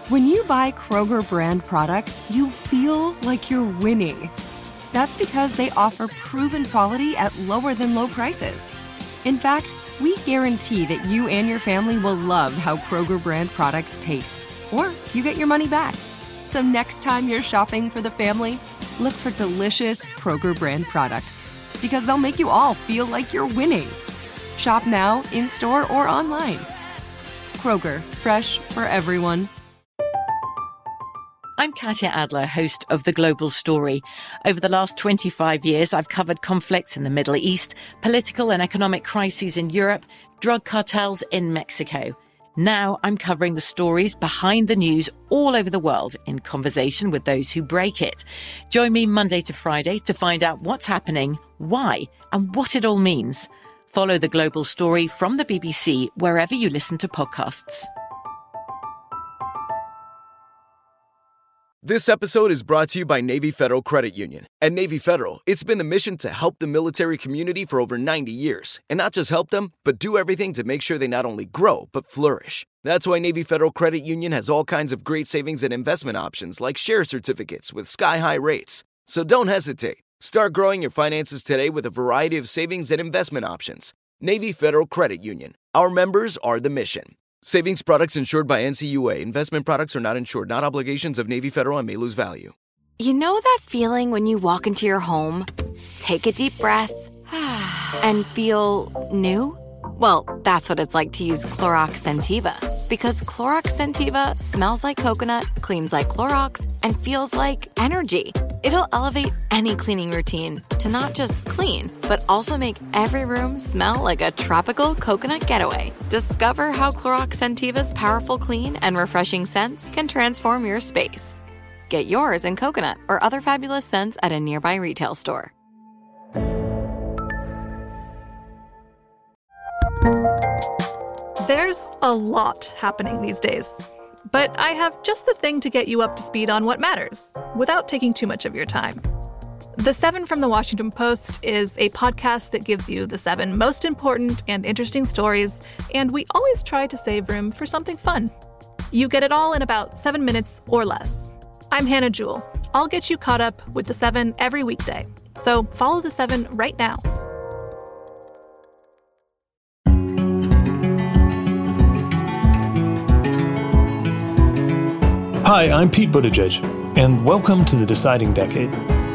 When you buy Kroger brand products, you feel like you're winning. That's because they offer proven quality at lower than low prices. In fact, we guarantee that you and your family will love how Kroger brand products taste, or you get your money back. So next time you're shopping for the family, look for delicious Kroger brand products, because they'll make you all feel like you're winning. Shop now, in-store, or online. Kroger, fresh for everyone. I'm Katya Adler, host of The Global Story. Over the last 25 years, I've covered conflicts in the Middle East, political and economic crises in Europe, drug cartels in Mexico. Now I'm covering the stories behind the news all over the world in conversation with those who break it. Join me Monday to Friday to find out what's happening, why, and what it all means. Follow The Global Story from the BBC wherever you listen to podcasts. This episode is brought to you by Navy Federal Credit Union. At Navy Federal, it's been the mission to help the military community for over 90 years. And not just help them, but do everything to make sure they not only grow, but flourish. That's why Navy Federal Credit Union has all kinds of great savings and investment options like share certificates with sky-high rates. So don't hesitate. Start growing your finances today with a variety of savings and investment options. Navy Federal Credit Union. Our members are the mission. Savings products insured by NCUA. Investment products are not insured, not obligations of Navy Federal and may lose value. You know that feeling when you walk into your home, take a deep breath, and feel new? Well, that's what it's like to use Clorox Scentiva. Because Clorox Scentiva smells like coconut, cleans like Clorox, and feels like energy. It'll elevate any cleaning routine to not just clean, but also make every room smell like a tropical coconut getaway. Discover how Clorox Scentiva's powerful clean and refreshing scents can transform your space. Get yours in coconut or other fabulous scents at a nearby retail store. There's a lot happening these days, but I have just the thing to get you up to speed on what matters, without taking too much of your time. The 7 from the Washington Post is a podcast that gives you the 7 most important and interesting stories, and we always try to save room for something fun. You get it all in about 7 minutes or less. I'm Hannah Jewell. I'll get you caught up with the 7 every weekday, so follow the 7 right now. Hi, I'm Pete Buttigieg, and welcome to The Deciding Decade.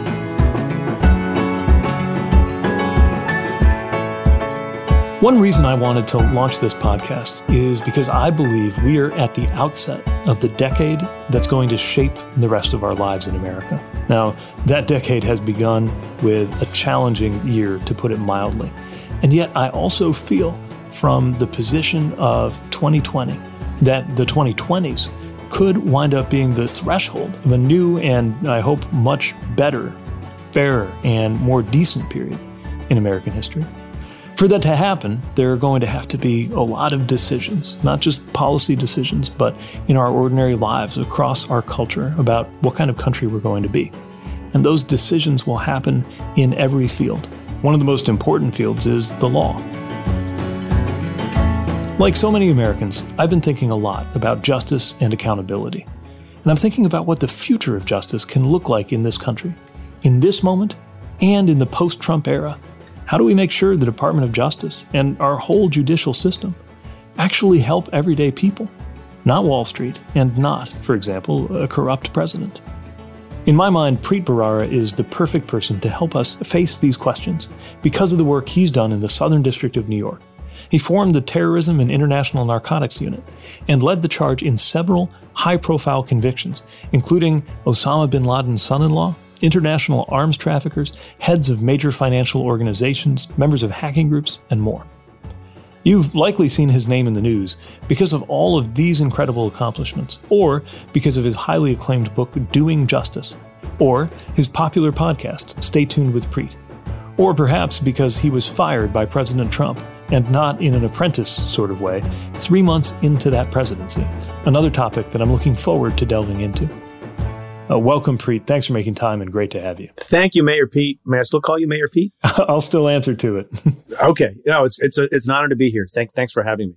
One reason I wanted to launch this podcast is because I believe we are at the outset of the decade that's going to shape the rest of our lives in America. Now, that decade has begun with a challenging year, to put it mildly. And yet I also feel from the position of 2020 that the 2020s could wind up being the threshold of a new and, I hope, much better, fairer, and more decent period in American history. For that to happen, there are going to have to be a lot of decisions, not just policy decisions, but in our ordinary lives across our culture about what kind of country we're going to be. And those decisions will happen in every field. One of the most important fields is the law. Like so many Americans, I've been thinking a lot about justice and accountability. And I'm thinking about what the future of justice can look like in this country, in this moment, and in the post-Trump era. How do we make sure the Department of Justice and our whole judicial system actually help everyday people, not Wall Street, and not, for example, a corrupt president? In my mind, Preet Bharara is the perfect person to help us face these questions because of the work he's done in the Southern District of New York. He formed the Terrorism and International Narcotics Unit and led the charge in several high-profile convictions, including Osama bin Laden's son-in-law, international arms traffickers, heads of major financial organizations, members of hacking groups, and more. You've likely seen his name in the news because of all of these incredible accomplishments, or because of his highly acclaimed book, Doing Justice, or his popular podcast, Stay Tuned with Preet, or perhaps because he was fired by President Trump, and not in an apprentice sort of way, 3 months into that presidency, another topic that I'm looking forward to delving into. Welcome, Preet. Thanks for making time, and great to have you. Thank you, Mayor Pete. May I still call you Mayor Pete? I'll still answer to it. Okay. No, it's an honor to be here. Thanks for having me.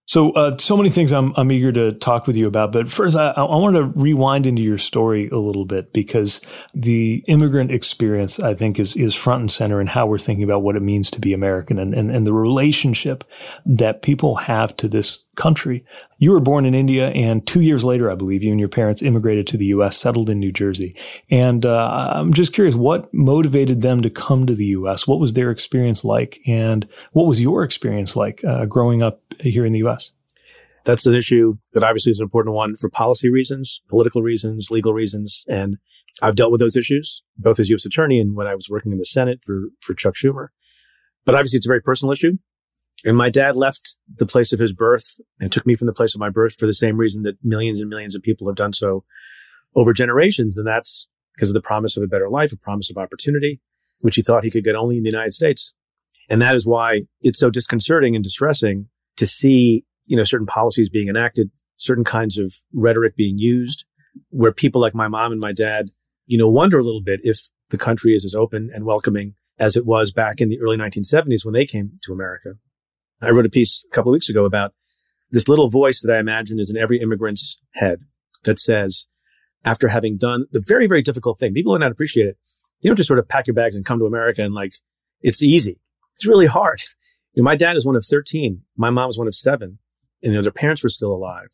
So many things I'm eager to talk with you about. But first, I want to rewind into your story a little bit, because the immigrant experience, I think, is front and center in how we're thinking about what it means to be American and the relationship that people have to this country. You were born in India, and 2 years later, I believe, you and your parents immigrated to the U.S., settled in New Jersey. And I'm just curious, what motivated them to come to the U.S.? What was their experience like? And what was your experience like growing up here in the U.S.? That's an issue that obviously is an important one for policy reasons, political reasons, legal reasons. And I've dealt with those issues, both as U.S. attorney and when I was working in the Senate for Chuck Schumer. But obviously, it's a very personal issue. And my dad left the place of his birth and took me from the place of my birth for the same reason that millions and millions of people have done so over generations. And that's because of the promise of a better life, a promise of opportunity, which he thought he could get only in the United States. And that is why it's so disconcerting and distressing to see, certain policies being enacted, certain kinds of rhetoric being used, where people like my mom and my dad, wonder a little bit if the country is as open and welcoming as it was back in the early 1970s when they came to America. I wrote a piece a couple of weeks ago about this little voice that I imagine is in every immigrant's head that says, after having done the very, very difficult thing, people might not appreciate it. You don't just sort of pack your bags and come to America and it's easy. It's really hard. My dad is one of 13. My mom was one of 7. And their parents were still alive.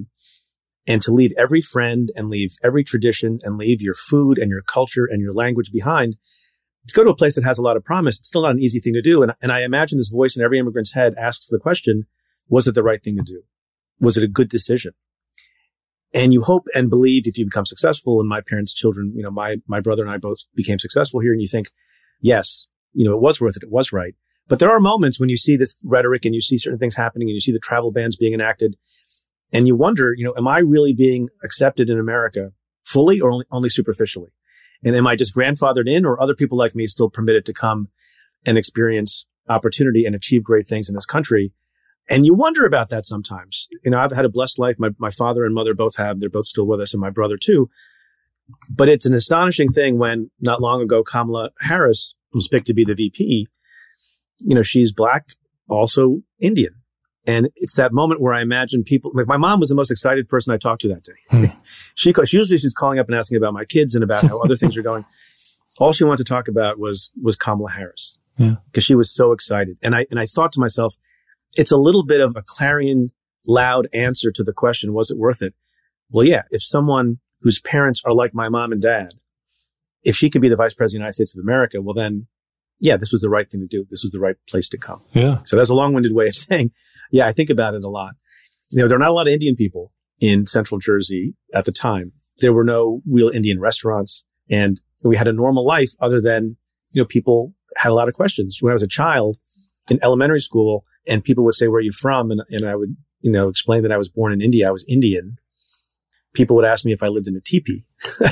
And to leave every friend and leave every tradition and leave your food and your culture and your language behind, to go to a place that has a lot of promise, it's still not an easy thing to do. And I imagine this voice in every immigrant's head asks the question, was it the right thing to do? Was it a good decision? And you hope and believe if you become successful, and my parents' children, my brother and I both became successful here, and you think, yes, it was worth it. It was right. But there are moments when you see this rhetoric and you see certain things happening and you see the travel bans being enacted, and you wonder, am I really being accepted in America fully or only superficially? And am I just grandfathered in, or other people like me still permitted to come and experience opportunity and achieve great things in this country? And you wonder about that sometimes. I've had a blessed life. My father and mother both have. They're both still with us, and my brother too. But it's an astonishing thing when not long ago, Kamala Harris was picked to be the VP. She's Black, also Indian. And it's that moment where I imagine people, my mom was the most excited person I talked to that day. She's calling up and asking about my kids and about how other things are going. All she wanted to talk about was Kamala Harris, because she was so excited. And I thought to myself, it's a little bit of a clarion loud answer to the question, was it worth it? Well, yeah, if someone whose parents are like my mom and dad, if she could be the vice president of the United States of America, well then, yeah, this was the right thing to do. This was the right place to come. Yeah. So that's a long-winded way of saying, yeah, I think about it a lot. There are not a lot of Indian people in Central Jersey at the time. There were no real Indian restaurants, and we had a normal life other than, people had a lot of questions. When I was a child in elementary school and people would say, where are you from? And I would, explain that I was born in India. I was Indian. People would ask me if I lived in a teepee.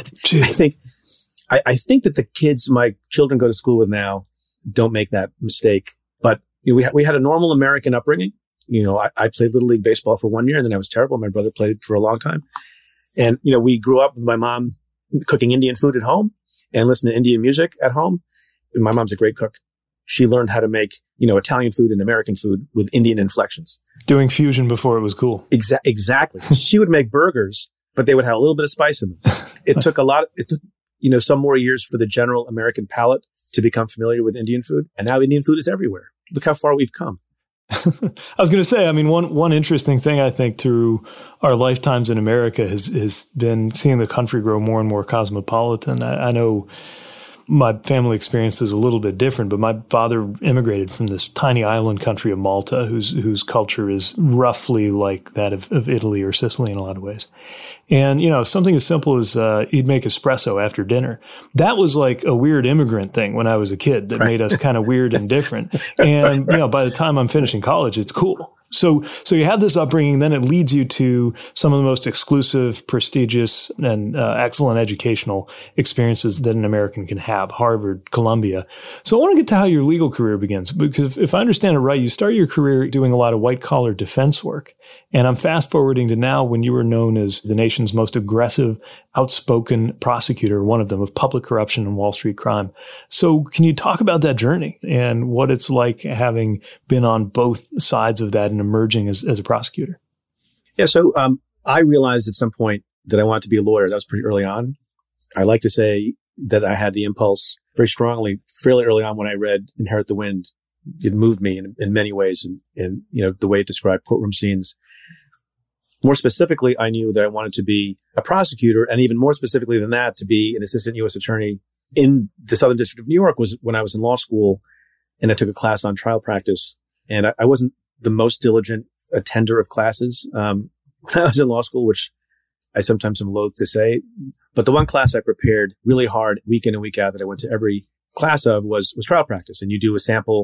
I think that the kids my children go to school with now don't make that mistake. But we had a normal American upbringing. I played Little League baseball for 1 year, and then I was terrible. My brother played for a long time. And, we grew up with my mom cooking Indian food at home and listening to Indian music at home. And my mom's a great cook. She learned how to make, Italian food and American food with Indian inflections. Doing fusion before it was cool. Exactly. She would make burgers, but they would have a little bit of spice in them. It took some more years for the general American palate to become familiar with Indian food. And now Indian food is everywhere. Look how far we've come. I was going to say, one interesting thing I think through our lifetimes in America has been seeing the country grow more and more cosmopolitan. I know my family experience is a little bit different, but my father immigrated from this tiny island country of Malta, whose culture is roughly like that of Italy or Sicily in a lot of ways. And, something as simple as he'd make espresso after dinner. That was like a weird immigrant thing when I was a kid that made us kind of weird and different. And, by the time I'm finishing college, it's cool. So you have this upbringing, then it leads you to some of the most exclusive, prestigious, and excellent educational experiences that an American can have, Harvard, Columbia. So I want to get to how your legal career begins, because if I understand it right, you start your career doing a lot of white-collar defense work. And I'm fast forwarding to now when you were known as the nation's most aggressive, outspoken prosecutor, one of them, of public corruption and Wall Street crime. So can you talk about that journey and what it's like having been on both sides of that and emerging as a prosecutor? Yeah. So I realized at some point that I wanted to be a lawyer. That was pretty early on. I like to say that I had the impulse very strongly, fairly early on when I read Inherit the Wind. It moved me in many ways, and the way it described courtroom scenes. More specifically, I knew that I wanted to be a prosecutor, and even more specifically than that, to be an assistant U.S. attorney in the Southern District of New York was when I was in law school, and I took a class on trial practice. And I wasn't the most diligent attender of classes when I was in law school, which I sometimes am loath to say. But the one class I prepared really hard week in and week out that I went to every class of was trial practice. And you do a sample.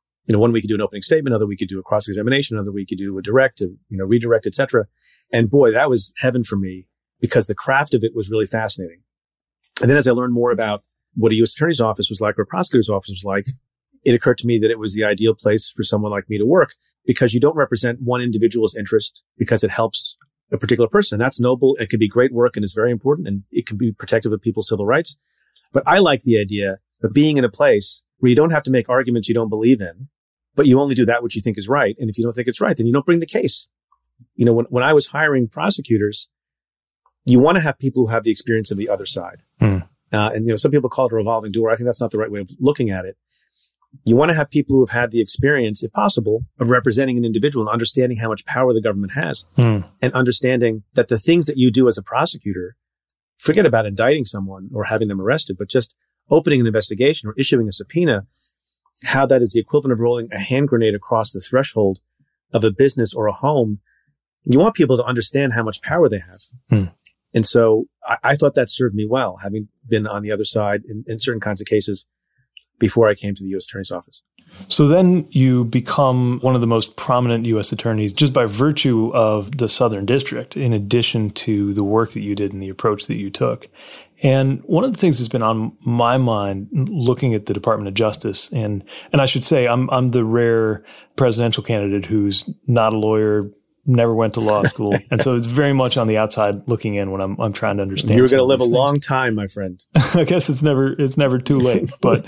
1 week you do an opening statement, another week you do a cross-examination, another week you do a direct, redirect, etc. And boy, that was heaven for me because the craft of it was really fascinating. And then as I learned more about what a U.S. attorney's office was like or a prosecutor's office was like, it occurred to me that it was the ideal place for someone like me to work because you don't represent one individual's interest because it helps a particular person. And that's noble. It can be great work and it's very important and it can be protective of people's civil rights. But I like the idea of being in a place where you don't have to make arguments you don't believe in, but you only do that which you think is right. And if you don't think it's right, then you don't bring the case. When I was hiring prosecutors, you want to have people who have the experience of the other side. And some people call it a revolving door. I think that's not the right way of looking at it. You want to have people who have had the experience, if possible, of representing an individual and understanding how much power the government has and understanding that the things that you do as a prosecutor, forget about indicting someone or having them arrested, but just opening an investigation or issuing a subpoena, how that is the equivalent of rolling a hand grenade across the threshold of a business or a home. You want people to understand how much power they have. And so I thought that served me well, having been on the other side in certain kinds of cases before I came to the U.S. Attorney's Office. So then you become one of the most prominent U.S. attorneys just by virtue of the Southern District, in addition to the work that you did and the approach that you took. And one of the things that's been on my mind looking at the Department of Justice, and I should say I'm the rare presidential candidate who's not a lawyer, never went to law school. And so it's very much on the outside looking in when I'm trying to understand. You're going to live a long time, my friend. I guess it's never too late. But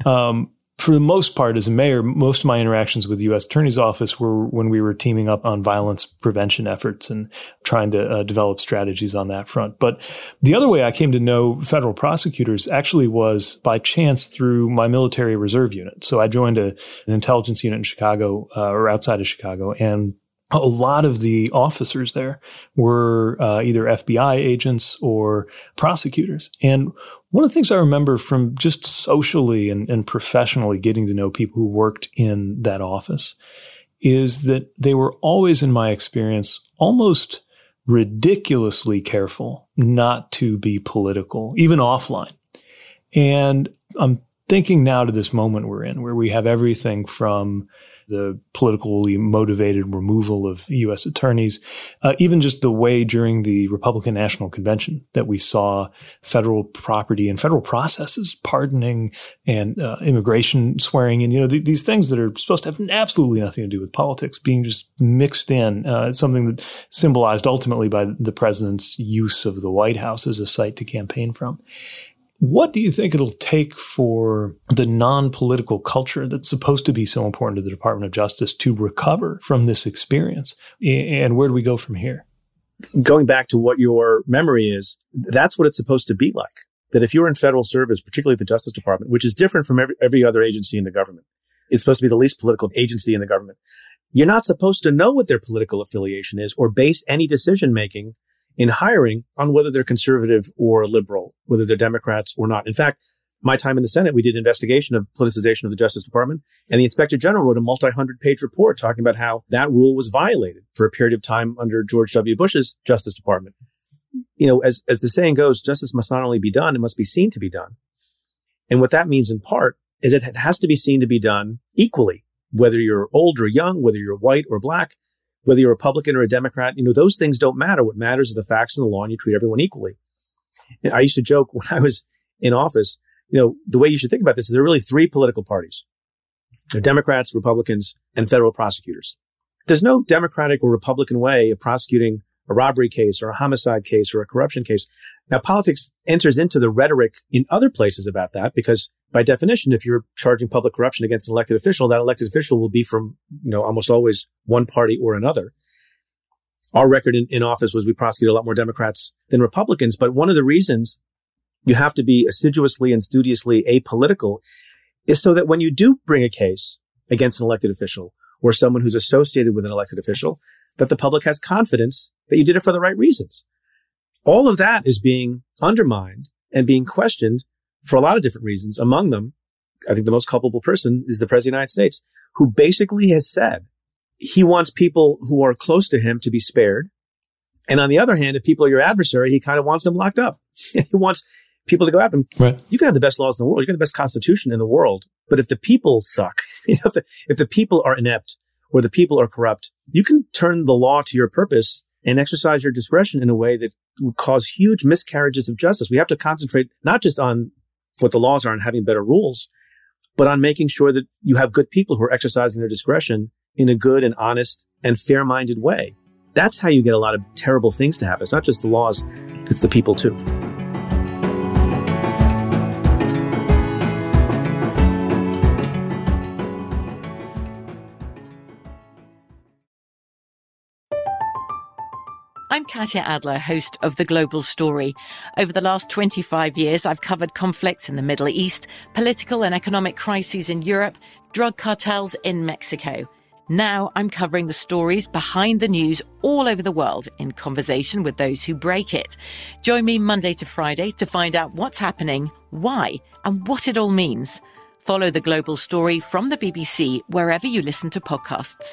for the most part, as a mayor, most of my interactions with the U.S. Attorney's Office were when we were teaming up on violence prevention efforts and trying to develop strategies on that front. But the other way I came to know federal prosecutors actually was by chance through my military reserve unit. So I joined an intelligence unit in Chicago or outside of Chicago, and a lot of the officers there were either FBI agents or prosecutors. And one of the things I remember from just socially and professionally getting to know people who worked in that office is that they were always, in my experience, almost ridiculously careful not to be political, even offline. And I'm thinking now to this moment we're in, where we have everything from the politically motivated removal of U.S. attorneys, even just the way during the Republican National Convention that we saw federal property and federal processes, pardoning and immigration swearing in, these things that are supposed to have absolutely nothing to do with politics being just mixed in. It's something that symbolized ultimately by the president's use of the White House as a site to campaign from. What do you think it'll take for the non-political culture that's supposed to be so important to the Department of Justice to recover from this experience? And where do we go from here? Going back to what your memory is, that's what it's supposed to be like. That if you're in federal service, particularly the Justice Department, which is different from every other agency in the government, it's supposed to be the least political agency in the government. You're not supposed to know what their political affiliation is or base any decision-making in hiring on whether they're conservative or liberal, whether they're Democrats or not. In fact, my time in the Senate, we did an investigation of politicization of the Justice Department, and the Inspector General wrote a multi-hundred-page report talking about how that rule was violated for a period of time under George W. Bush's Justice Department. As the saying goes, justice must not only be done, it must be seen to be done. And what that means in part is it has to be seen to be done equally, whether you're old or young, whether you're white or black, whether you're a Republican or a Democrat. Those things don't matter. What matters is the facts and the law, and you treat everyone equally. And I used to joke when I was in office, the way you should think about this is there are really three political parties. There are Democrats, Republicans, and federal prosecutors. There's no Democratic or Republican way of prosecuting a robbery case or a homicide case or a corruption case. Now, politics enters into the rhetoric in other places about that because by definition, if you're charging public corruption against an elected official, that elected official will be from, almost always one party or another. Our record in office was we prosecuted a lot more Democrats than Republicans. But one of the reasons you have to be assiduously and studiously apolitical is so that when you do bring a case against an elected official or someone who's associated with an elected official, that the public has confidence that you did it for the right reasons. All of that is being undermined and being questioned for a lot of different reasons. Among them, I think the most culpable person is the President of the United States, who basically has said he wants people who are close to him to be spared. And on the other hand, if people are your adversary, he kind of wants them locked up. He wants people to go after him. Right. You can have the best laws in the world. You can have the best constitution in the world. But if the people suck, if the people are inept or the people are corrupt, you can turn the law to your purpose and exercise your discretion in a way that will cause huge miscarriages of justice. We have to concentrate not just on what the laws are and having better rules, but on making sure that you have good people who are exercising their discretion in a good and honest and fair-minded way. That's how you get a lot of terrible things to happen. It's not just the laws, it's the people too. I'm Katya Adler, host of The Global Story. Over the last 25 years, I've covered conflicts in the Middle East, political and economic crises in Europe, drug cartels in Mexico. Now I'm covering the stories behind the news all over the world in conversation with those who break it. Join me Monday to Friday to find out what's happening, why, and what it all means. Follow The Global Story from the BBC wherever you listen to podcasts.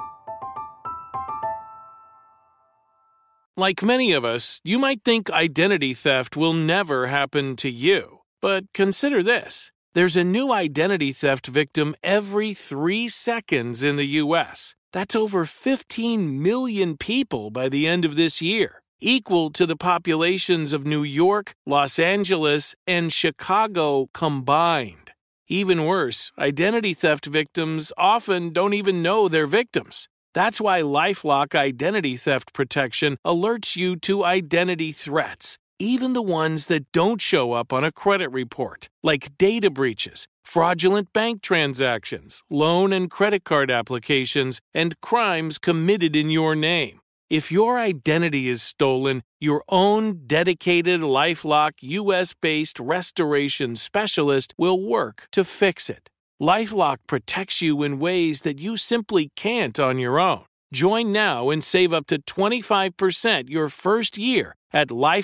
Like many of us, you might think identity theft will never happen to you. But consider this. There's a new identity theft victim every 3 seconds in the U.S. That's over 15 million people by the end of this year, equal to the populations of New York, Los Angeles, and Chicago combined. Even worse, identity theft victims often don't even know they're victims. That's why LifeLock Identity Theft Protection alerts you to identity threats, even the ones that don't show up on a credit report, like data breaches, fraudulent bank transactions, loan and credit card applications, and crimes committed in your name. If your identity is stolen, your own dedicated LifeLock U.S.-based restoration specialist will work to fix it. LifeLock protects you in ways that you simply can't on your own. Join now and save up to 25% your first year at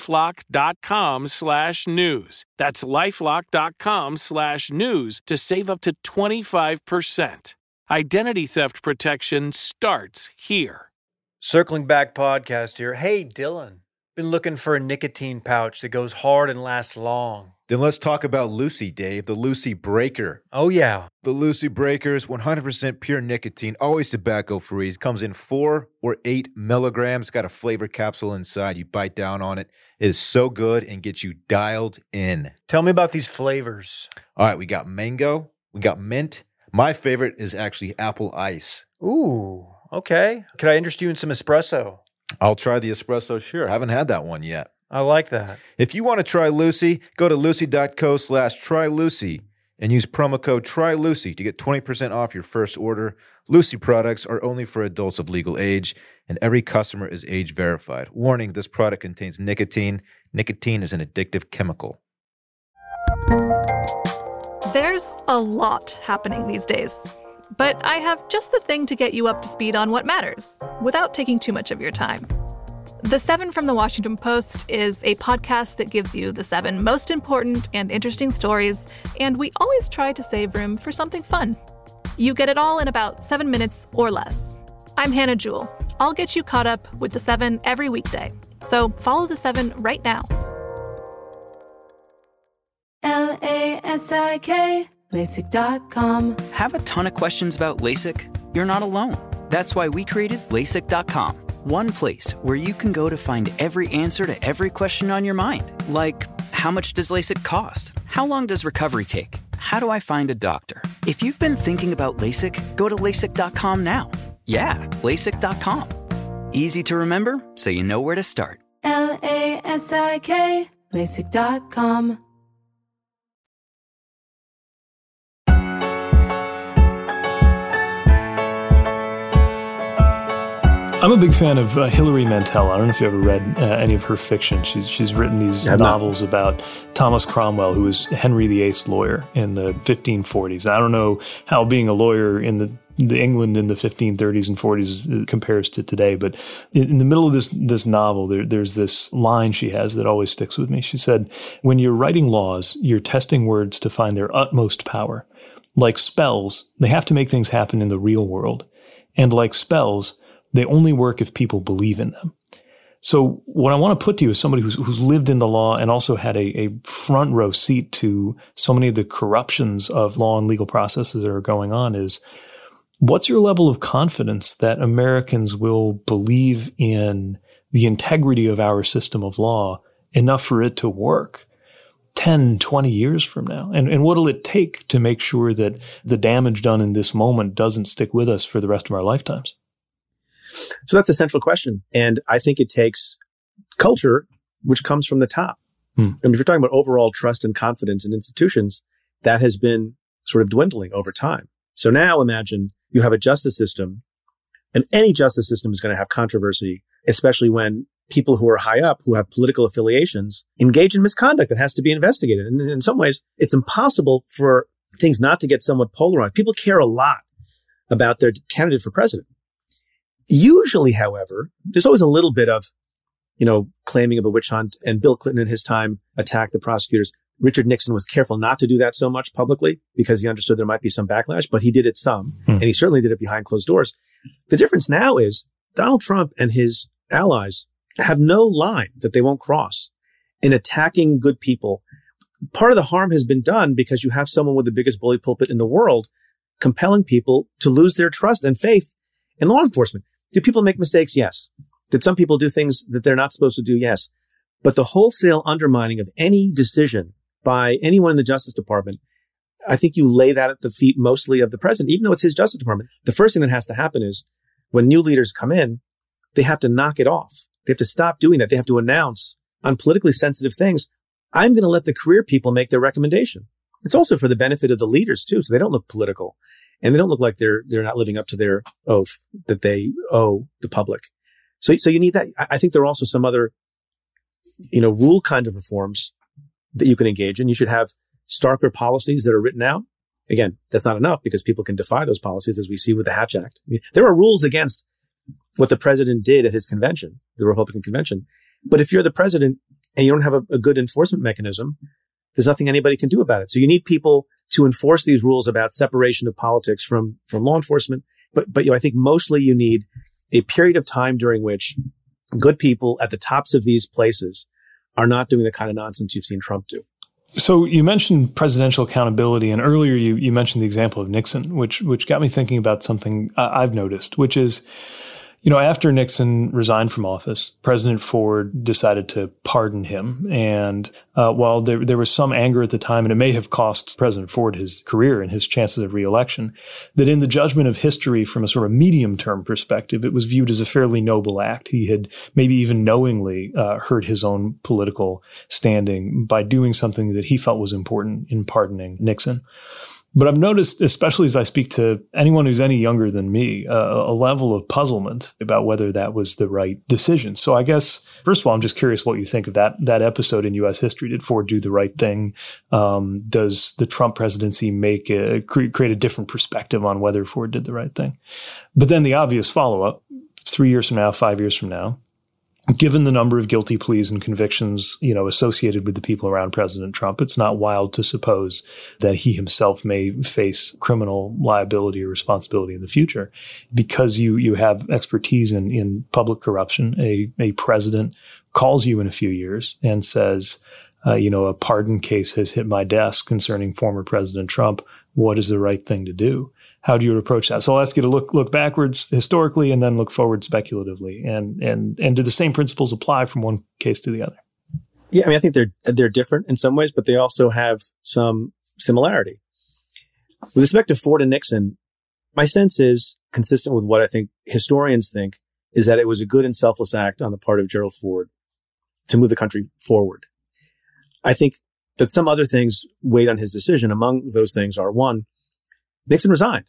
LifeLock.com/news. That's LifeLock.com/news to save up to 25%. Identity theft protection starts here. Circling Back podcast here. Hey, Dylan. Been looking for a nicotine pouch that goes hard and lasts long. Then let's talk about Lucy, Dave, the Lucy Breaker. Oh, yeah. The Lucy Breaker is 100% pure nicotine, always tobacco-free. It comes in 4 or 8 milligrams. It's got a flavor capsule inside. You bite down on it. It is so good and gets you dialed in. Tell me about these flavors. All right, we got mango. We got mint. My favorite is actually apple ice. Ooh, okay. Could I interest you in some espresso? I'll try the espresso, sure. I haven't had that one yet. I like that. If you want to try Lucy, go to lucy.co/trylucy and use promo code TRYLUCY to get 20% off your first order. Lucy products are only for adults of legal age, and every customer is age verified. Warning, this product contains nicotine. Nicotine is an addictive chemical. There's a lot happening these days, but I have just the thing to get you up to speed on what matters without taking too much of your time. The 7 from the Washington Post is a podcast that gives you the 7 most important and interesting stories, and we always try to save room for something fun. You get it all in about 7 minutes or less. I'm Hannah Jewell. I'll get you caught up with the 7 every weekday. So follow the 7 right now. LASIK, LASIK.com. Have a ton of questions about LASIK? You're not alone. That's why we created LASIK.com. One place where you can go to find every answer to every question on your mind. Like, how much does LASIK cost? How long does recovery take? How do I find a doctor? If you've been thinking about LASIK, go to LASIK.com now. Yeah, LASIK.com. Easy to remember, so you know where to start. LASIK, LASIK.com. I'm a big fan of Hilary Mantel. I don't know if you ever read any of her fiction. She's written these novels about Thomas Cromwell, who was Henry VIII's lawyer in the 1540s. I don't know how being a lawyer in the England in the 1530s and 40s compares to today, but in the middle of this novel, there's this line she has that always sticks with me. She said, "When you're writing laws, you're testing words to find their utmost power. Like spells, they have to make things happen in the real world. And like spells, they only work if people believe in them." So what I want to put to you as somebody who's lived in the law and also had a front row seat to so many of the corruptions of law and legal processes that are going on is, what's your level of confidence that Americans will believe in the integrity of our system of law enough for it to work 10, 20 years from now? And what'll it take to make sure that the damage done in this moment doesn't stick with us for the rest of our lifetimes? So that's a central question. And I think it takes culture, which comes from the top. And if you're talking about overall trust and confidence in institutions, that has been sort of dwindling over time. So now imagine you have a justice system, and any justice system is going to have controversy, especially when people who are high up, who have political affiliations, engage in misconduct that has to be investigated. And in some ways, it's impossible for things not to get somewhat polarized. People care a lot about their candidate for president. Usually, however, there's always a little bit of, claiming of a witch hunt. And Bill Clinton in his time attacked the prosecutors. Richard Nixon was careful not to do that so much publicly because he understood there might be some backlash, but he did it some. And he certainly did it behind closed doors. The difference now is Donald Trump and his allies have no line that they won't cross in attacking good people. Part of the harm has been done because you have someone with the biggest bully pulpit in the world compelling people to lose their trust and faith in law enforcement. Do people make mistakes? Yes. Did some people do things that they're not supposed to do? Yes. But the wholesale undermining of any decision by anyone in the Justice Department, I think you lay that at the feet mostly of the president, even though it's his Justice Department. The first thing that has to happen is when new leaders come in, they have to knock it off. They have to stop doing that. They have to announce on politically sensitive things, I'm going to let the career people make their recommendation. It's also for the benefit of the leaders too, so they don't look political. And they don't look like they're not living up to their oath that they owe the public. So you need that. I think there are also some other, rule kind of reforms that you can engage in. You should have starker policies that are written out. Again, that's not enough because people can defy those policies, as we see with the Hatch Act. I mean, there are rules against what the president did at his convention, the Republican convention. But if you're the president and you don't have a good enforcement mechanism, there's nothing anybody can do about it. So you need people to enforce these rules about separation of politics from law enforcement. But I think mostly you need a period of time during which good people at the tops of these places are not doing the kind of nonsense you've seen Trump do. So you mentioned presidential accountability, and earlier you mentioned the example of Nixon, which got me thinking about something I've noticed, which is, after Nixon resigned from office, President Ford decided to pardon him. And while there was some anger at the time, and it may have cost President Ford his career and his chances of reelection, that in the judgment of history from a sort of medium-term perspective, it was viewed as a fairly noble act. He had maybe even knowingly hurt his own political standing by doing something that he felt was important in pardoning Nixon. But I've noticed, especially as I speak to anyone who's any younger than me, a level of puzzlement about whether that was the right decision. So I guess, first of all, I'm just curious what you think of that episode in U.S. history. Did Ford do the right thing? Does the Trump presidency create a different perspective on whether Ford did the right thing? But then the obvious follow-up, 3 years from now, 5 years from now, given the number of guilty pleas and convictions, associated with the people around President Trump, it's not wild to suppose that he himself may face criminal liability or responsibility in the future because you have expertise in public corruption. A president calls you in a few years and says, a pardon case has hit my desk concerning former President Trump. What is the right thing to do? How do you approach that? So I'll ask you to look backwards historically and then look forward speculatively. And do the same principles apply from one case to the other? Yeah, I think they're different in some ways, but they also have some similarity. With respect to Ford and Nixon, my sense is consistent with what I think historians think, is that it was a good and selfless act on the part of Gerald Ford to move the country forward. I think that some other things weighed on his decision. Among those things are, one, Nixon resigned.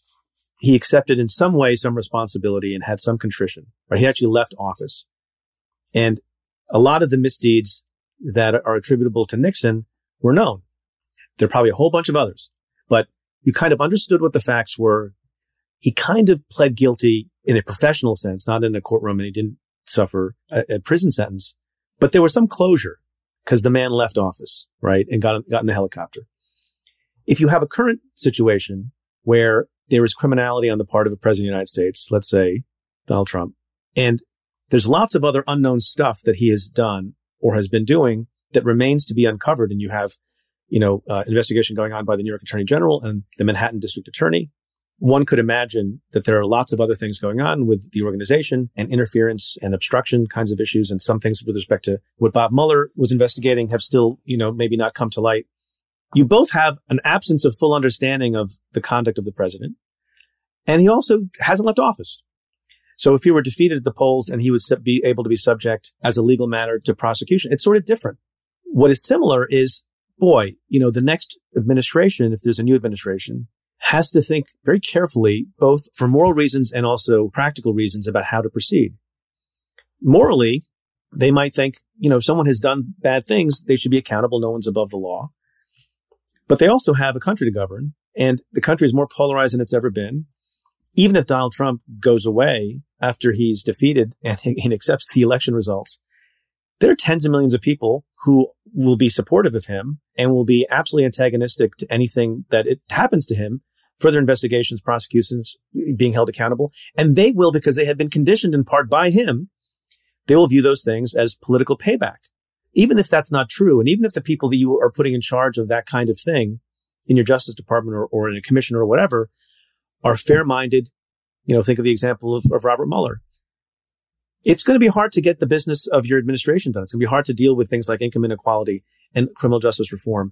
He accepted in some way some responsibility and had some contrition. Right? He actually left office. And a lot of the misdeeds that are attributable to Nixon were known. There are probably a whole bunch of others, but you kind of understood what the facts were. He kind of pled guilty in a professional sense, not in a courtroom, and he didn't suffer a prison sentence. But there was some closure because the man left office, right, and got in the helicopter. If you have a current situation where there is criminality on the part of a president of the United States, let's say Donald Trump, and there's lots of other unknown stuff that he has done or has been doing that remains to be uncovered, and you have, investigation going on by the New York Attorney General and the Manhattan District Attorney, one could imagine that there are lots of other things going on with the organization and interference and obstruction kinds of issues. And some things with respect to what Bob Mueller was investigating have still, maybe not come to light. You both have an absence of full understanding of the conduct of the president. And he also hasn't left office. So if he were defeated at the polls and he would be able to be subject as a legal matter to prosecution, it's sort of different. What is similar is, the next administration, if there's a new administration, has to think very carefully, both for moral reasons and also practical reasons about how to proceed. Morally, they might think, if someone has done bad things, they should be accountable. No one's above the law. But they also have a country to govern, and the country is more polarized than it's ever been. Even if Donald Trump goes away after he's defeated and accepts the election results, there are tens of millions of people who will be supportive of him and will be absolutely antagonistic to anything that it happens to him, further investigations, prosecutions, being held accountable. And they will, because they have been conditioned in part by him, they will view those things as political payback. Even if that's not true, and even if the people that you are putting in charge of that kind of thing in your Justice Department or in a commission or whatever are fair-minded, think of the example of Robert Mueller. It's going to be hard to get the business of your administration done. It's going to be hard to deal with things like income inequality and criminal justice reform.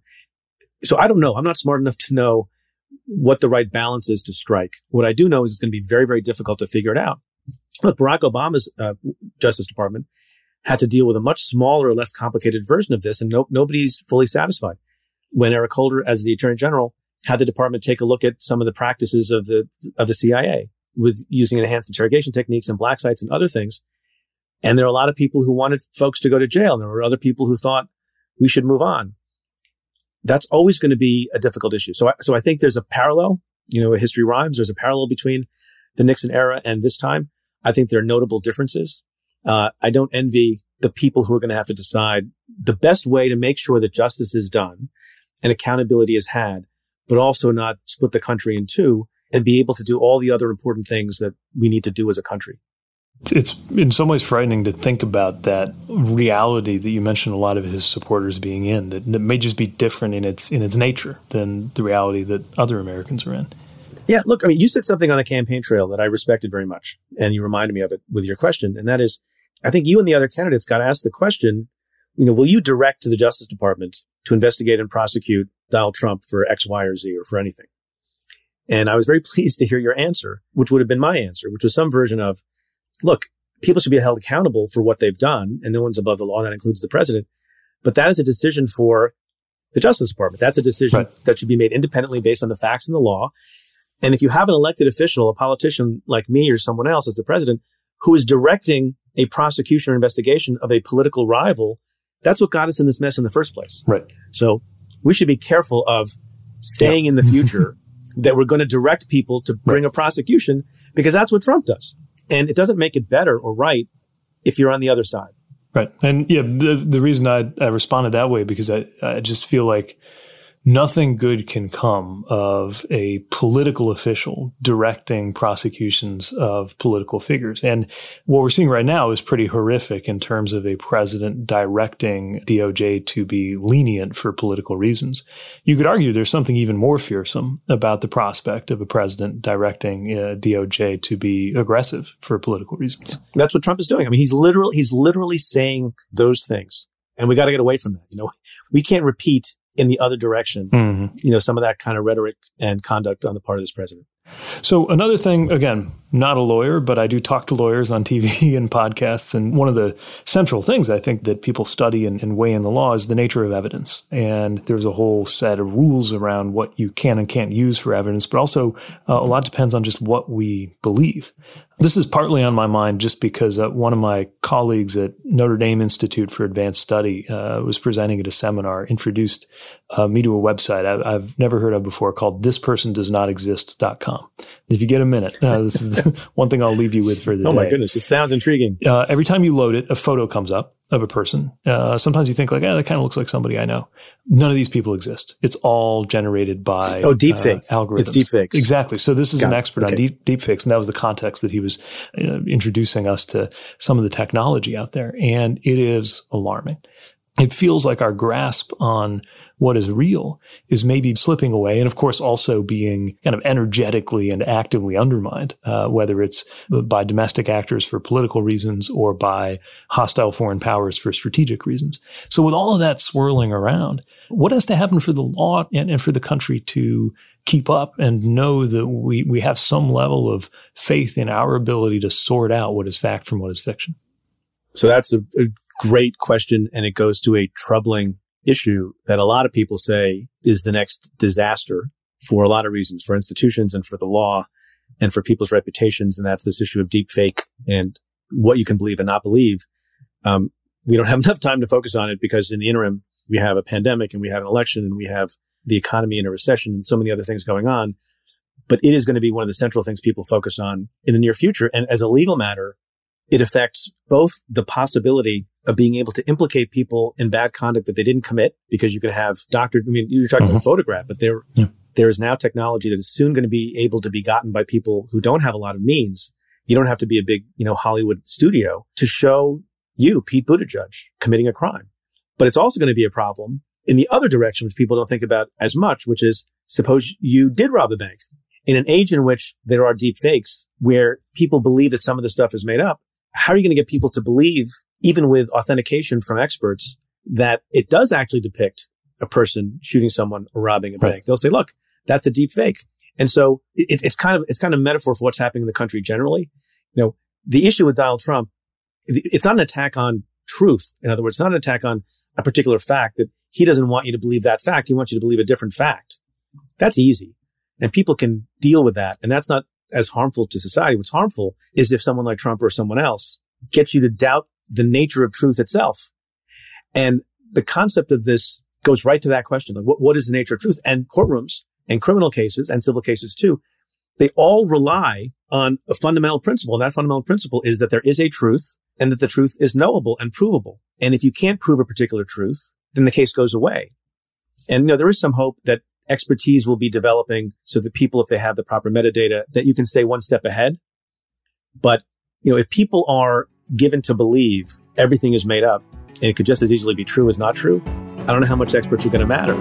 So I don't know. I'm not smart enough to know what the right balance is to strike. What I do know is it's going to be very, very difficult to figure it out. Look, Barack Obama's Justice Department had to deal with a much smaller, less complicated version of this, and nobody's fully satisfied. When Eric Holder, as the Attorney General, had the department take a look at some of the practices of the CIA with using enhanced interrogation techniques and black sites and other things. And there are a lot of people who wanted folks to go to jail. And there were other people who thought we should move on. That's always going to be a difficult issue. So I think there's a parallel, history rhymes. There's a parallel between the Nixon era and this time. I think there are notable differences. I don't envy the people who are going to have to decide the best way to make sure that justice is done and accountability is had, but also not split the country in two and be able to do all the other important things that we need to do as a country. It's in some ways frightening to think about that reality that you mentioned a lot of his supporters being in, that may just be different in its nature than the reality that other Americans are in. Yeah, look, you said something on the campaign trail that I respected very much, and you reminded me of it with your question, and that is, I think you and the other candidates got asked the question, will you direct to the Justice Department to investigate and prosecute Donald Trump for X, Y, or Z or for anything? And I was very pleased to hear your answer, which would have been my answer, which was some version of, look, people should be held accountable for what they've done, and no one's above the law, and that includes the president. But that is a decision for the Justice Department. That's a decision that should be made independently based on the facts and the law. And if you have an elected official, a politician like me or someone else as the president, who is directing a prosecution or investigation of a political rival, that's what got us in this mess in the first place. Right. So we should be careful of saying in the future that we're going to direct people to bring a prosecution, because that's what Trump does. And it doesn't make it better or right if you're on the other side. Right. And the reason I responded that way, because I just feel like nothing good can come of a political official directing prosecutions of political figures. And what we're seeing right now is pretty horrific in terms of a president directing DOJ to be lenient for political reasons. You could argue there's something even more fearsome about the prospect of a president directing DOJ to be aggressive for political reasons. That's what Trump is doing. He's literally saying those things. And we got to get away from that. We can't repeat in the other direction, some of that kind of rhetoric and conduct on the part of this president. So another thing, again, not a lawyer, but I do talk to lawyers on TV and podcasts. And one of the central things I think that people study and weigh in the law is the nature of evidence. And there's a whole set of rules around what you can and can't use for evidence, but also a lot depends on just what we believe. This is partly on my mind just because one of my colleagues at Notre Dame Institute for Advanced Study was presenting at a seminar, introduced me to a website I've never heard of before called thispersondoesnotexist.com. If you get a minute, this is the one thing I'll leave you with for the day. Oh my goodness, it sounds intriguing. Every time you load it, a photo comes up of a person. Sometimes you think like, that kind of looks like somebody I know. None of these people exist. It's all generated by deepfake algorithms. It's deepfakes. Exactly. So this is an expert on deepfakes, and that was the context that he was introducing us to some of the technology out there. And it is alarming. It feels like our grasp on what is real is maybe slipping away. And of course, also being kind of energetically and actively undermined, whether it's by domestic actors for political reasons or by hostile foreign powers for strategic reasons. So with all of that swirling around, what has to happen for the law and for the country to keep up and know that we have some level of faith in our ability to sort out what is fact from what is fiction? So that's a great question, and it goes to a troubling issue that a lot of people say is the next disaster for a lot of reasons, for institutions and for the law and for people's reputations, and that's this issue of deepfake and what you can believe and not believe. We don't have enough time to focus on it because in the interim, we have a pandemic and we have an election and we have the economy in a recession and so many other things going on. But it is going to be one of the central things people focus on in the near future. And as a legal matter, it affects both the possibility of being able to implicate people in bad conduct that they didn't commit, because you could have doctored, you're talking about a photograph, but there is now technology that is soon going to be able to be gotten by people who don't have a lot of means. You don't have to be a big, Hollywood studio to show you, Pete Buttigieg, committing a crime. But it's also going to be a problem in the other direction, which people don't think about as much, which is suppose you did rob a bank. In an age in which there are deep fakes where people believe that some of the stuff is made up, how are you going to get people to believe, even with authentication from experts, that it does actually depict a person shooting someone or robbing a bank? They'll say, look, that's a deep fake. And so it's kind of a metaphor for what's happening in the country generally. The issue with Donald Trump, it's not an attack on truth. In other words, it's not an attack on a particular fact that he doesn't want you to believe that fact. He wants you to believe a different fact. That's easy. And people can deal with that. And that's not as harmful to society. What's harmful is if someone like Trump or someone else gets you to doubt the nature of truth itself. And the concept of this goes right to that question. Like, what is the nature of truth? And courtrooms and criminal cases and civil cases too, they all rely on a fundamental principle. And that fundamental principle is that there is a truth and that the truth is knowable and provable. And if you can't prove a particular truth, then the case goes away. And, there is some hope that expertise will be developing so that people, if they have the proper metadata, that you can stay one step ahead. But, if people are given to believe everything is made up and it could just as easily be true as not true, I don't know how much experts are going to matter.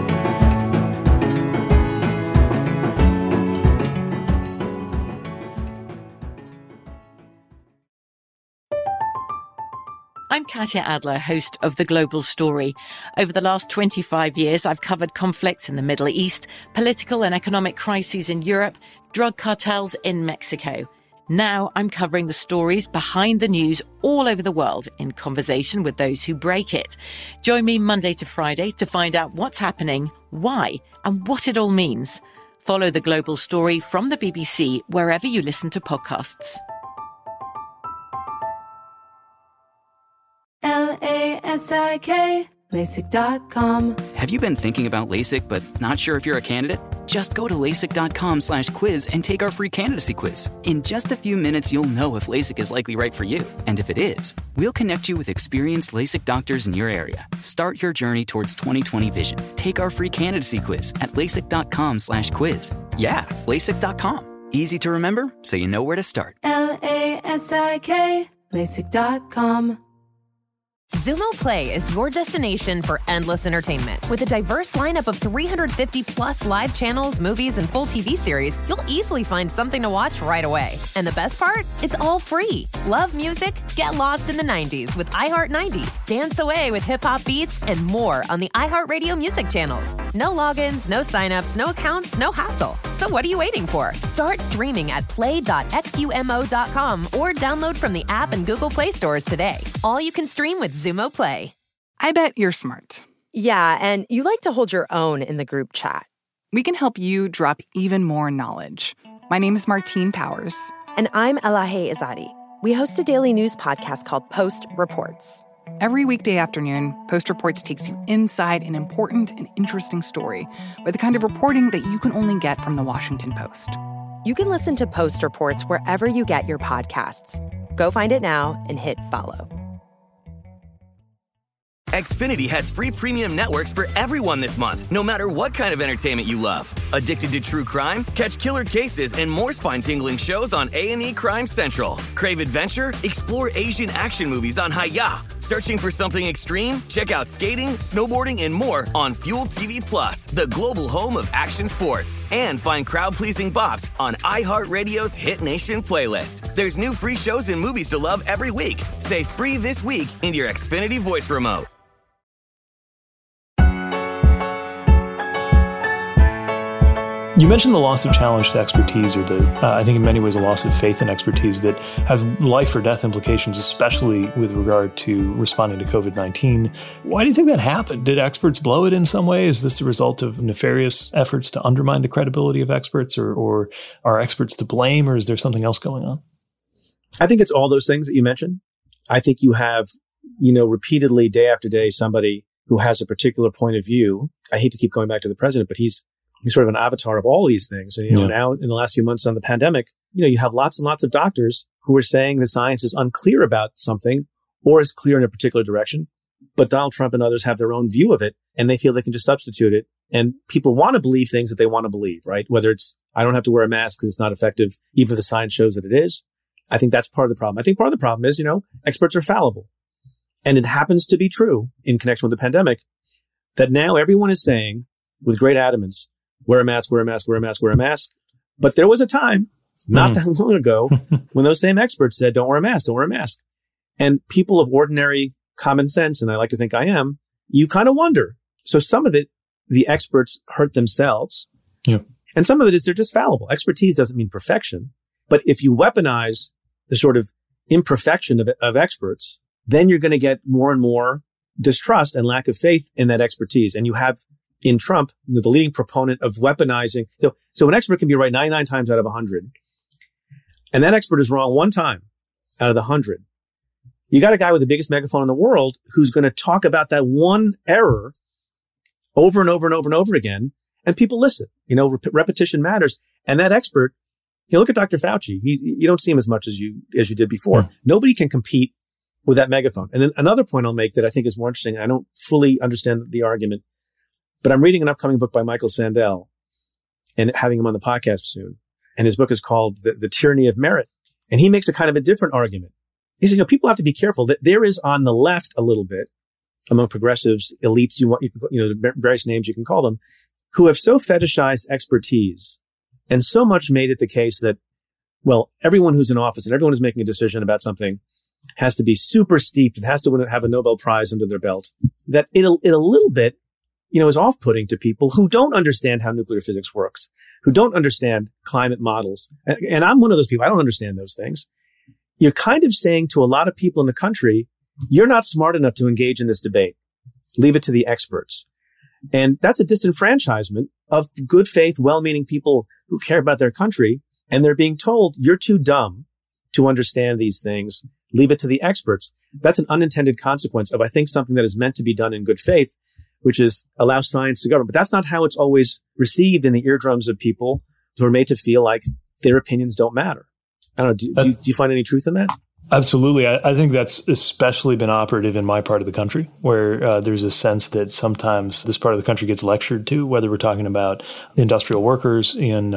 I'm Katya Adler, host of The Global Story. Over the last 25 years, I've covered conflicts in the Middle East, political and economic crises in Europe, drug cartels in Mexico. Now I'm covering the stories behind the news all over the world in conversation with those who break it. Join me Monday to Friday to find out what's happening, why, and what it all means. Follow The Global Story from the BBC wherever you listen to podcasts. LASIK, LASIK.com. Have you been thinking about LASIK but not sure if you're a candidate? Just go to LASIK.com/quiz and take our free candidacy quiz. In just a few minutes, you'll know if LASIK is likely right for you. And if it is, we'll connect you with experienced LASIK doctors in your area. Start your journey towards 20/20 vision. Take our free candidacy quiz at LASIK.com/quiz. Yeah, LASIK.com. Easy to remember, so you know where to start. LASIK, LASIK.com. Xumo Play is your destination for endless entertainment. With a diverse lineup of 350 plus live channels, movies, and full TV series, you'll easily find something to watch right away. And the best part? It's all free. Love music? Get lost in the 90s with iHeart 90s, dance away with hip-hop beats, and more on the iHeartRadio music channels. No logins, no signups, no accounts, no hassle. So what are you waiting for? Start streaming at play.xumo.com or download from the app and Google Play stores today. All you can stream with Xumo Play. I bet you're smart. Yeah, and you like to hold your own in the group chat. We can help you drop even more knowledge. My name is Martine Powers. And I'm Elahe Izadi. We host a daily news podcast called Post Reports. Every weekday afternoon, Post Reports takes you inside an important and interesting story with the kind of reporting that you can only get from the Washington Post. You can listen to Post Reports wherever you get your podcasts. Go find it now and hit follow. Xfinity has free premium networks for everyone this month, no matter what kind of entertainment you love. Addicted to true crime? Catch killer cases and more spine-tingling shows on A&E Crime Central. Crave adventure? Explore Asian action movies on Hi-Ya. Searching for something extreme? Check out skating, snowboarding, and more on Fuel TV Plus, the global home of action sports. And find crowd-pleasing bops on iHeartRadio's Hit Nation playlist. There's new free shows and movies to love every week. Say free this week in your Xfinity voice remote. You mentioned the loss of challenge to expertise, or I think in many ways a loss of faith in expertise that has life or death implications, especially with regard to responding to COVID-19. Why do you think that happened? Did experts blow it in some way? Is this the result of nefarious efforts to undermine the credibility of experts, or are experts to blame, or is there something else going on? I think it's all those things that you mentioned. I think you have, repeatedly day after day, somebody who has a particular point of view. I hate to keep going back to the president, but he's sort of an avatar of all these things. And, now in the last few months on the pandemic, you have lots and lots of doctors who are saying the science is unclear about something or is clear in a particular direction. But Donald Trump and others have their own view of it, and they feel they can just substitute it. And people want to believe things that they want to believe, right? Whether it's, I don't have to wear a mask because it's not effective, even if the science shows that it is. I think that's part of the problem. I think part of the problem is, experts are fallible. And it happens to be true in connection with the pandemic that now everyone is saying with great adamance, wear a mask, wear a mask, wear a mask, wear a mask. But there was a time not that long ago when those same experts said, don't wear a mask, don't wear a mask. And people of ordinary common sense, and I like to think I am, you kind of wonder. So some of it, the experts hurt themselves. Yeah. And some of it is they're just fallible. Expertise doesn't mean perfection. But if you weaponize the sort of imperfection of experts, then you're going to get more and more distrust and lack of faith in that expertise. And you have in Trump, the leading proponent of weaponizing. So an expert can be right 99 times out of 100. And that expert is wrong one time out of the 100. You got a guy with the biggest megaphone in the world who's going to talk about that one error over and over and over and over again. And people listen. Repetition matters. And that expert, look at Dr. Fauci. You don't see him as much as you did before. Nobody can compete with that megaphone. And then another point I'll make that I think is more interesting. I don't fully understand the argument, but I'm reading an upcoming book by Michael Sandel and having him on the podcast soon. And his book is called The Tyranny of Merit. And he makes a kind of a different argument. He says, people have to be careful that there is on the left a little bit among progressives, elites, various names you can call them, who have so fetishized expertise and so much made it the case that, well, everyone who's in office and everyone who's making a decision about something has to be super steeped and has to have a Nobel Prize under their belt, that it a little bit, is off-putting to people who don't understand how nuclear physics works, who don't understand climate models. And I'm one of those people. I don't understand those things. You're kind of saying to a lot of people in the country, you're not smart enough to engage in this debate. Leave it to the experts. And that's a disenfranchisement of good faith, well-meaning people who care about their country. And they're being told, you're too dumb to understand these things. Leave it to the experts. That's an unintended consequence of, I think, something that is meant to be done in good faith, which is allow science to govern. But that's not how it's always received in the eardrums of people who are made to feel like their opinions don't matter. I don't know. Do you find any truth in that? Absolutely. I think that's especially been operative in my part of the country, where there's a sense that sometimes this part of the country gets lectured to, whether we're talking about industrial workers in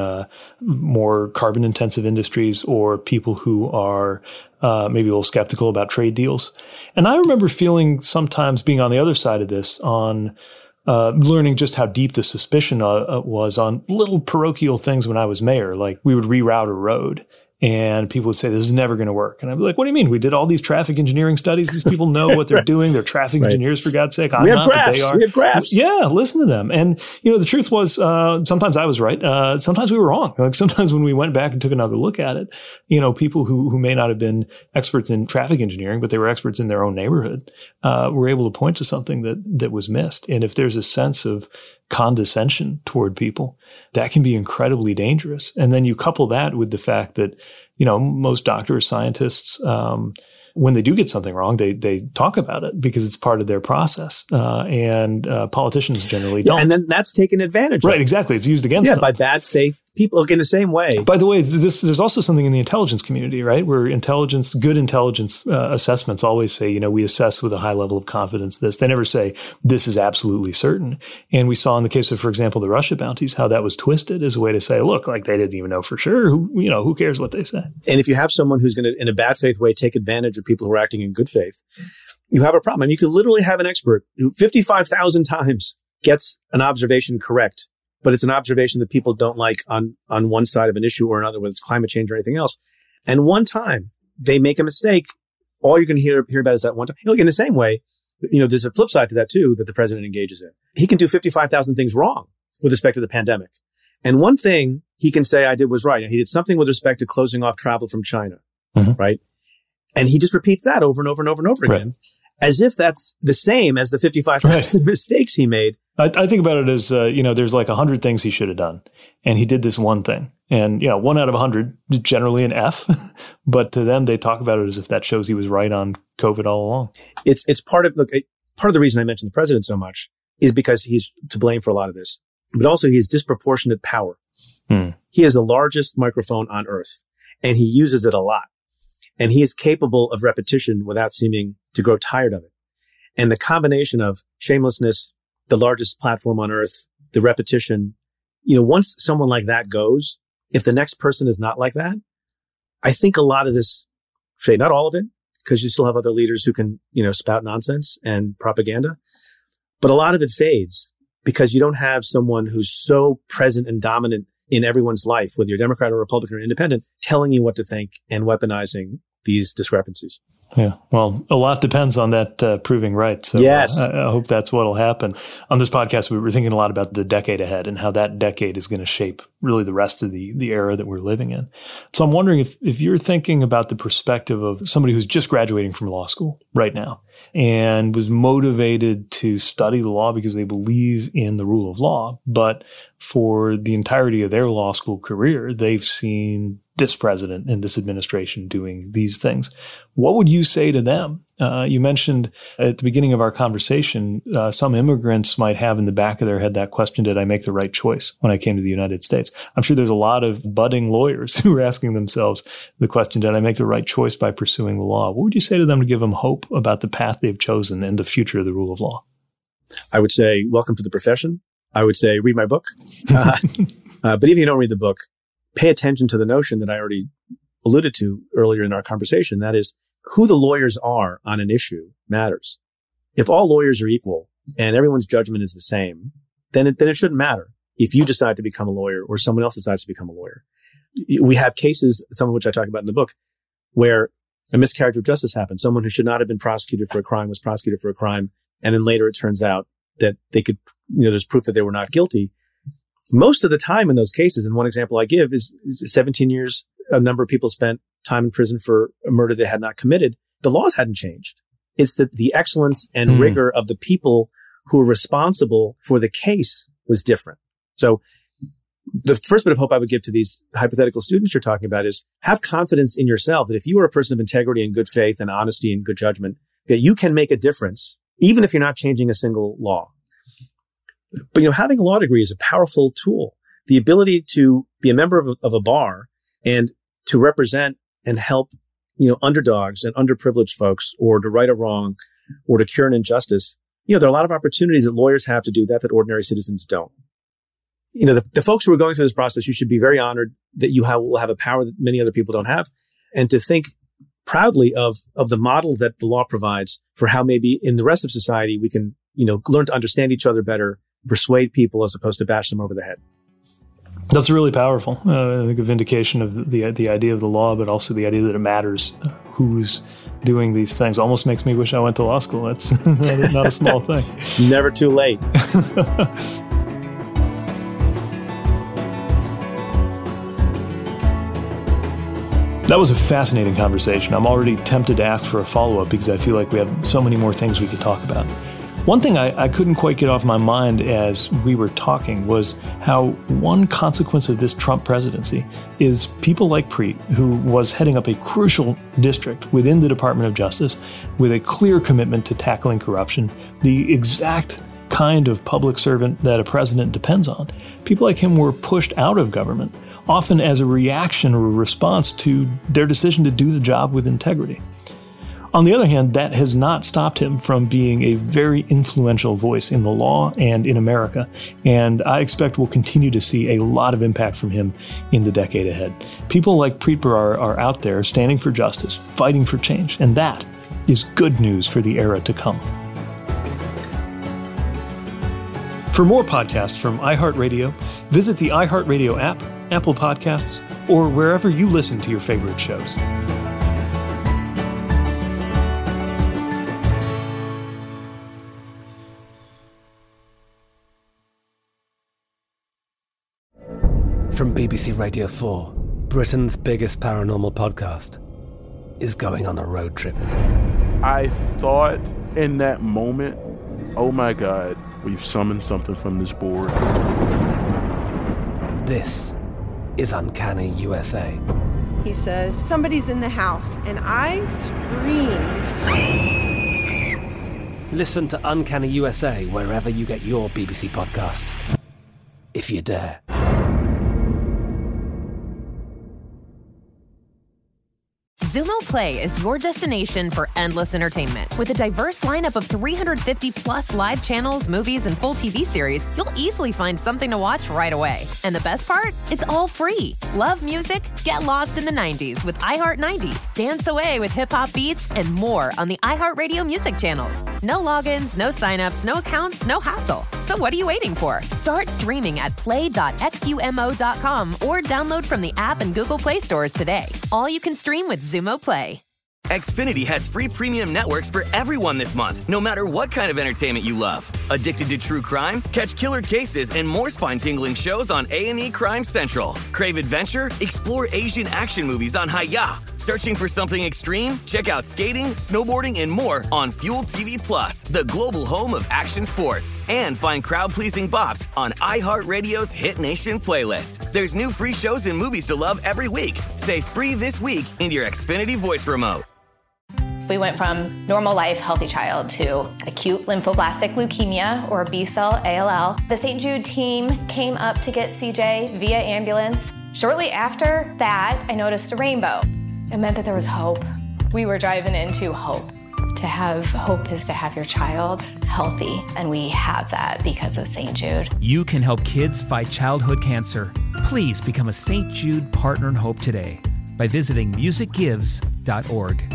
more carbon-intensive industries or people who are maybe a little skeptical about trade deals. And I remember feeling sometimes being on the other side of this on learning just how deep the suspicion was on little parochial things when I was mayor. Like we would reroute a road and people would say, this is never going to work. And I'd be like, what do you mean? We did all these traffic engineering studies. These people know what they're doing. They're traffic engineers, for God's sake. We have graphs. Yeah, listen to them. And, the truth was, sometimes I was right. Sometimes we were wrong. Like sometimes when we went back and took another look at it, people who may not have been experts in traffic engineering, but they were experts in their own neighborhood, were able to point to something that was missed. And if there's a sense of condescension toward people, that can be incredibly dangerous. And then you couple that with the fact that, most doctors, scientists, when they do get something wrong, they talk about it because it's part of their process. And politicians generally don't. And then that's taken advantage of. Right, exactly. It's used against them. By bad faith people. Look, in the same way. By the way, there's also something in the intelligence community, right? Where good intelligence assessments always say, we assess with a high level of confidence this. They never say this is absolutely certain. And we saw in the case of, for example, the Russia bounties, how that was twisted as a way to say, look, like they didn't even know for sure. Who cares what they say? And if you have someone who's going to, in a bad faith way, take advantage of people who are acting in good faith, you have a problem. I mean, you could literally have an expert who 55,000 times gets an observation correct, but it's an observation that people don't like on one side of an issue or another, whether it's climate change or anything else. And one time they make a mistake, all you're going to hear about is that one time. Look, in the same way, there's a flip side to that too, that the president engages in. He can do 55,000 things wrong with respect to the pandemic. And one thing he can say I did was right. He did something with respect to closing off travel from China, right? And he just repeats that over and over and over and over again, as if that's the same as the 55,000 mistakes he made. I think about it as, there's like 100 things he should have done. And he did this one thing. And, 1 out of 100 is generally an F. But to them, they talk about it as if that shows he was right on COVID all along. It's part of the reason I mentioned the president so much is because he's to blame for a lot of this. But also he has disproportionate power. He has the largest microphone on earth, and he uses it a lot. And he is capable of repetition without seeming to grow tired of it. And the combination of shamelessness, the largest platform on earth, the repetition, once someone like that goes, if the next person is not like that, I think a lot of this, say not all of it, because you still have other leaders who can, spout nonsense and propaganda, but a lot of it fades because you don't have someone who's so present and dominant in everyone's life, whether you're Democrat or Republican or independent, telling you what to think and weaponizing these discrepancies. Yeah. Well, a lot depends on that proving right. So yes. I hope that's what will happen. On this podcast, we were thinking a lot about the decade ahead and how that decade is going to shape really the rest of the era that we're living in. So I'm wondering if you're thinking about the perspective of somebody who's just graduating from law school right now and was motivated to study the law because they believe in the rule of law, but for the entirety of their law school career, they've seen this president and this administration doing these things. What would you say to them? You mentioned at the beginning of our conversation, some immigrants might have in the back of their head that question, did I make the right choice when I came to the United States? I'm sure there's a lot of budding lawyers who are asking themselves the question, did I make the right choice by pursuing the law? What would you say to them to give them hope about the path they've chosen and the future of the rule of law? I would say, welcome to the profession. I would say, read my book. But even if you don't read the book, pay attention to the notion that I already alluded to earlier in our conversation. That is, who the lawyers are on an issue matters. If all lawyers are equal and everyone's judgment is the same, then it shouldn't matter if you decide to become a lawyer or someone else decides to become a lawyer. We have cases, some of which I talk about in the book, where a miscarriage of justice happened. Someone who should not have been prosecuted for a crime was prosecuted for a crime. And then later it turns out that they could, there's proof that they were not guilty. Most of the time in those cases, and one example I give is 17 years, a number of people spent time in prison for a murder they had not committed. The laws hadn't changed. It's that the excellence and rigor of the people who were responsible for the case was different. So the first bit of hope I would give to these hypothetical students you're talking about is have confidence in yourself that if you are a person of integrity and good faith and honesty and good judgment, that you can make a difference, even if you're not changing a single law. But, having a law degree is a powerful tool. The ability to be a member of a bar and to represent and help, underdogs and underprivileged folks, or to right a wrong, or to cure an injustice, there are a lot of opportunities that lawyers have to do that ordinary citizens don't. The folks who are going through this process, you should be very honored that you will have a power that many other people don't have, and to think proudly of the model that the law provides for how maybe in the rest of society we can, learn to understand each other better, persuade people as opposed to bash them over the head. That's really powerful. I think a vindication of the idea of the law, but also the idea that it matters who's doing these things. Almost makes me wish I went to law school. That's not a small thing. It's never too late. That was a fascinating conversation. I'm already tempted to ask for a follow-up because I feel like we have so many more things we could talk about. One thing I couldn't quite get off my mind as we were talking was how one consequence of this Trump presidency is people like Preet, who was heading up a crucial district within the Department of Justice with a clear commitment to tackling corruption, the exact kind of public servant that a president depends on. People like him were pushed out of government, often as a reaction or a response to their decision to do the job with integrity. On the other hand, that has not stopped him from being a very influential voice in the law and in America, and I expect we'll continue to see a lot of impact from him in the decade ahead. People like Preet Bharara are out there standing for justice, fighting for change, and that is good news for the era to come. For more podcasts from iHeartRadio, visit the iHeartRadio app, Apple Podcasts, or wherever you listen to your favorite shows. From BBC Radio 4, Britain's biggest paranormal podcast is going on a road trip. I thought in that moment, oh my God, we've summoned something from this board. This is Uncanny USA. He says, somebody's in the house, and I screamed. Listen to Uncanny USA wherever you get your BBC podcasts, if you dare. Xumo Play is your destination for endless entertainment. With a diverse lineup of 350 plus live channels, movies, and full TV series, you'll easily find something to watch right away. And the best part? It's all free. Love music? Get lost in the 90s with iHeart 90s, dance away with hip-hop beats, and more on the iHeartRadio music channels. No logins, no signups, no accounts, no hassle. So what are you waiting for? Start streaming at play.xumo.com or download from the app and Google Play stores today. All you can stream with Xumo Play. Xfinity has free premium networks for everyone this month, no matter what kind of entertainment you love. Addicted to true crime? Catch killer cases and more spine-tingling shows on A&E Crime Central. Crave adventure? Explore Asian action movies on Hi-YAH. Searching for something extreme? Check out skating, snowboarding, and more on Fuel TV Plus, the global home of action sports. And find crowd-pleasing bops on iHeartRadio's Hit Nation playlist. There's new free shows and movies to love every week. Say free this week in your Xfinity voice remote. We went from normal life, healthy child to acute lymphoblastic leukemia or B-cell ALL. The St. Jude team came up to get CJ via ambulance. Shortly after that, I noticed a rainbow. It meant that there was hope. We were driving into hope. To have hope is to have your child healthy, and we have that because of St. Jude. You can help kids fight childhood cancer. Please become a St. Jude Partner in Hope today by visiting musicgives.org.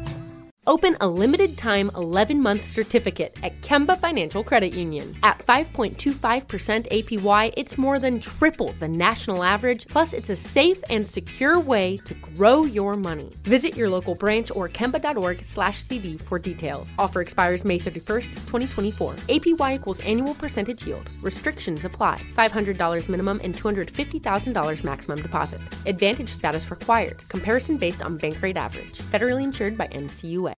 Open a limited-time 11-month certificate at Kemba Financial Credit Union. At 5.25% APY, it's more than triple the national average, plus it's a safe and secure way to grow your money. Visit your local branch or kemba.org/CD for details. Offer expires May 31st, 2024. APY equals annual percentage yield. Restrictions apply. $500 minimum and $250,000 maximum deposit. Advantage status required. Comparison based on bank rate average. Federally insured by NCUA.